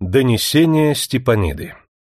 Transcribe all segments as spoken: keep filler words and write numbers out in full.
Донесение Степаниды.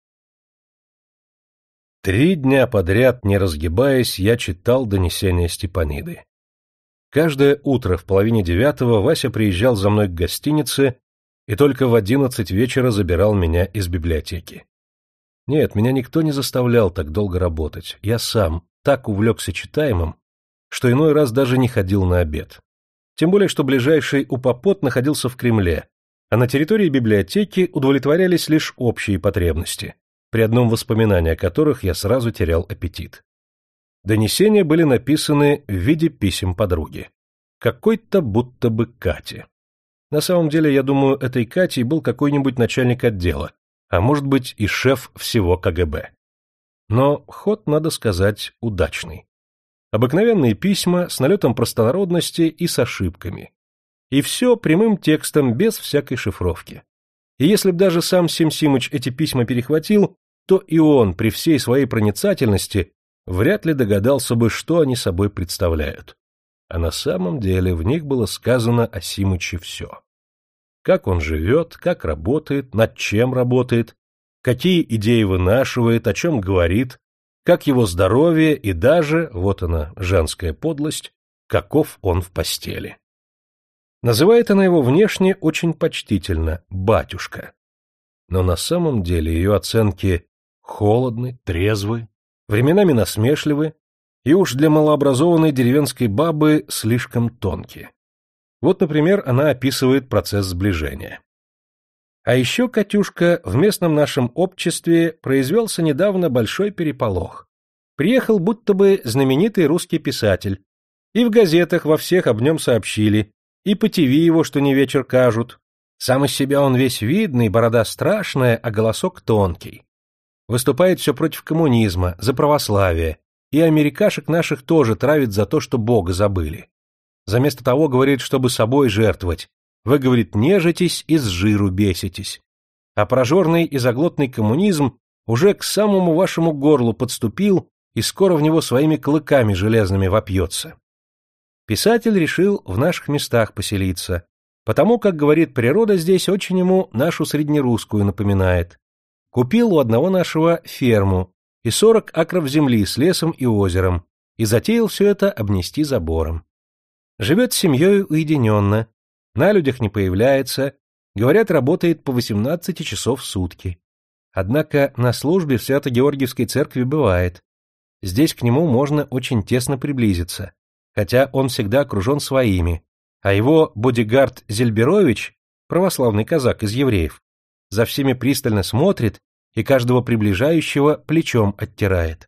Три дня подряд, не разгибаясь, я читал донесение Степаниды. Каждое утро в половине девятого Вася приезжал за мной к гостинице и только в одиннадцать вечера забирал меня из библиотеки. Нет, меня никто не заставлял так долго работать. Я сам так увлекся читаемым, что иной раз даже не ходил на обед. Тем более, что ближайший упопот находился в Кремле, а на территории библиотеки удовлетворялись лишь общие потребности, при одном воспоминании о которых я сразу терял аппетит. Донесения были написаны в виде писем подруги. Какой-то будто бы Кате. На самом деле, я думаю, этой Катей был какой-нибудь начальник отдела, а может быть и шеф всего ка гэ бэ. Но ход, надо сказать, удачный. Обыкновенные письма с налетом простонародности и с ошибками. И все прямым текстом, без всякой шифровки. И если б даже сам Сим Симыч эти письма перехватил, то и он, при всей своей проницательности, вряд ли догадался бы, что они собой представляют. А на самом деле в них было сказано о Симыче все. Как он живет, как работает, над чем работает, какие идеи вынашивает, о чем говорит, как его здоровье и даже, вот она, женская подлость, каков он в постели. Называет она его внешне очень почтительно «батюшка». Но на самом деле ее оценки холодны, трезвы, временами насмешливы и уж для малообразованной деревенской бабы слишком тонкие. Вот, например, она описывает процесс сближения. А еще, Катюшка, в местном нашем обществе произвелся недавно большой переполох. Приехал будто бы знаменитый русский писатель, и в газетах во всех об нем сообщили, и по ТВ его, что не вечер, кажут. Сам из себя он весь видный, борода страшная, а голосок тонкий. Выступает все против коммунизма, за православие, и америкашек наших тоже травит за то, что Бога забыли. Заместо того говорит, чтобы собой жертвовать. Вы, говорит, нежитесь и с жиру беситесь. А прожорный и заглотный коммунизм уже к самому вашему горлу подступил и скоро в него своими клыками железными вопьется. Писатель решил в наших местах поселиться, потому, как говорит природа, здесь очень ему нашу среднерусскую напоминает. Купил у одного нашего ферму и сорок акров земли с лесом и озером, и затеял все это обнести забором. Живет с семьей уединенно, на людях не появляется, говорят, работает по восемнадцать часов в сутки. Однако на службе в Свято-Георгиевской церкви бывает. Здесь к нему можно очень тесно приблизиться, хотя он всегда окружен своими, а его бодигард Зельберович, православный казак из евреев, за всеми пристально смотрит и каждого приближающего плечом оттирает.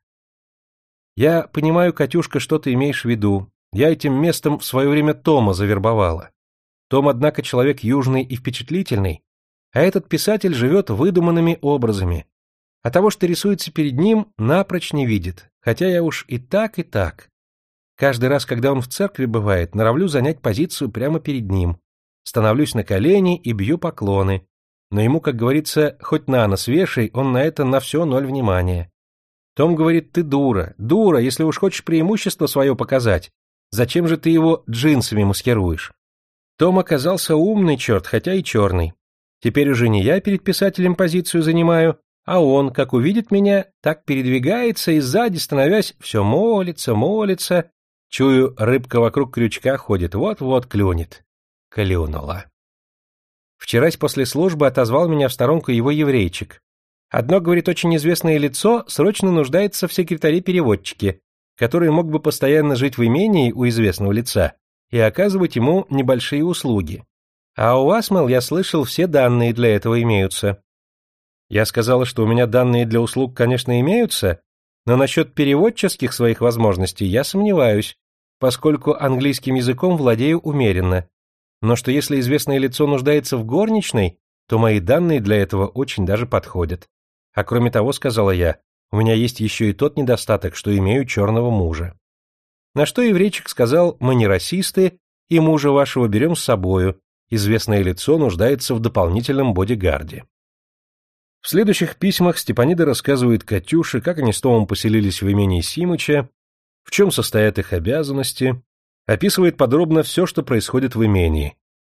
Я понимаю, Катюшка, что ты имеешь в виду. Я этим местом в свое время Тома завербовала. Том, однако, человек южный и впечатлительный, а этот писатель живет выдуманными образами, а того, что рисуется перед ним, напрочь не видит, хотя я уж и так, и так. Каждый раз, когда он в церкви бывает, норовлю занять позицию прямо перед ним, становлюсь на колени и бью поклоны, но ему, как говорится, хоть на нос вешай, он на это на все ноль внимания. Том говорит, ты дура, дура, если уж хочешь преимущество свое показать, зачем же ты его джинсами маскируешь? Том оказался умный черт, хотя и черный. Теперь уже не я перед писателем позицию занимаю, а он, как увидит меня, так передвигается и сзади, становясь, все молится, молится. Чую, рыбка вокруг крючка ходит, вот-вот клюнет. Клюнула. Вчерась после службы отозвал меня в сторонку его еврейчик. Одно, говорит, очень известное лицо срочно нуждается в секретаре-переводчике, который мог бы постоянно жить в имении у известного лица и оказывать ему небольшие услуги. А у вас, мол, я слышал, все данные для этого имеются. Я сказала, что у меня данные для услуг, конечно, имеются, но насчет переводческих своих возможностей я сомневаюсь, поскольку английским языком владею умеренно. Но что если известное лицо нуждается в горничной, то мои данные для этого очень даже подходят. А кроме того, сказала я, у меня есть еще и тот недостаток, что имею черного мужа. На что еврейчик сказал, мы не расисты, и мужа вашего берем с собою, известное лицо нуждается в дополнительном бодигарде. В следующих письмах Степанида рассказывает Катюше, как они с Томом поселились в имении Симыча, в чем состоят их обязанности, описывает подробно все, что происходит в имении,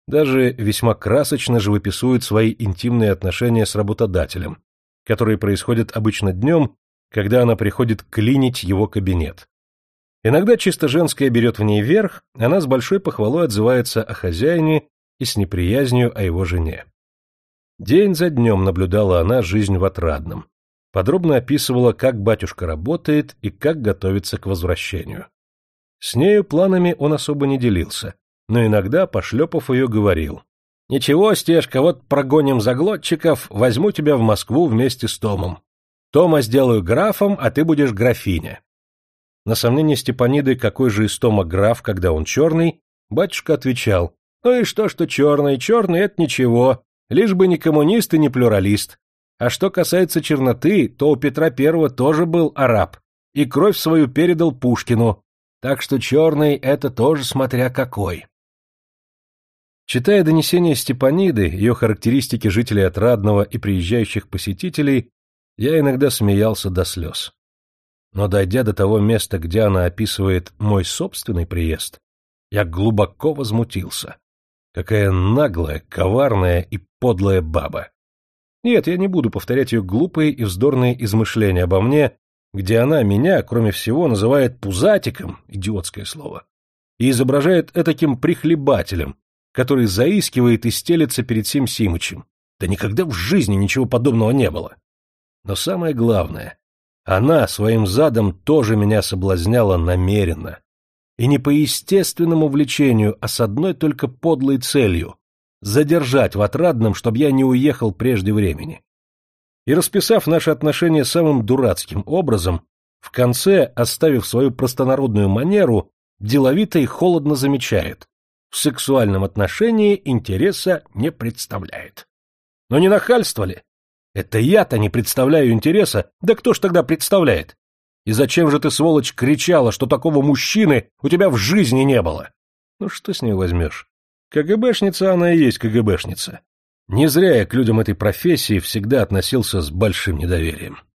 Даже весьма красочно живописует свои интимные отношения с работодателем, которые происходят обычно днем, когда она приходит клинить его кабинет. Иногда чисто женское берет в ней верх, она с большой похвалой отзывается о хозяине и с неприязнью о его жене. День за днем наблюдала она жизнь в Отрадном, подробно описывала, как батюшка работает и как готовится к возвращению. С нею планами он особо не делился, но иногда, пошлепав ее, говорил: «Ничего, Стежка, вот прогоним заглотчиков, возьму тебя в Москву вместе с Томом. Тома сделаю графом, а ты будешь графиня». На сомнение Степаниды, какой же из Тома граф, когда он черный, батюшка отвечал: «Ну и что, что черный? Черный — это ничего, лишь бы не коммунист и не плюралист. А что касается черноты, то у Петра Первого тоже был араб, и кровь свою передал Пушкину, так что черный — это тоже смотря какой». Читая донесения Степаниды, ее характеристики жителей Отрадного и приезжающих посетителей, я иногда смеялся до слез. Но дойдя до того места, где она описывает мой собственный приезд, я глубоко возмутился. Какая наглая, коварная и подлая баба. Нет, я не буду повторять ее глупые и вздорные измышления обо мне, где она меня, кроме всего, называет пузатиком, идиотское слово, и изображает этаким прихлебателем, который заискивает и стелется перед Сим Симычем. Да никогда в жизни ничего подобного не было. Но самое главное, она своим задом тоже меня соблазняла намеренно. И не по естественному влечению, а с одной только подлой целью — задержать в Отрадном, чтобы я не уехал прежде времени. И расписав наши отношения самым дурацким образом, в конце, оставив свою простонародную манеру, деловито и холодно замечает: в сексуальном отношении интереса не представляет. Но не нахальство ли? Это я-то не представляю интереса, да кто ж тогда представляет? И зачем же ты, сволочь, кричала, что такого мужчины у тебя в жизни не было? Ну что с нее возьмешь? КГБшница она и есть КГБшница. Не зря я к людям этой профессии всегда относился с большим недоверием.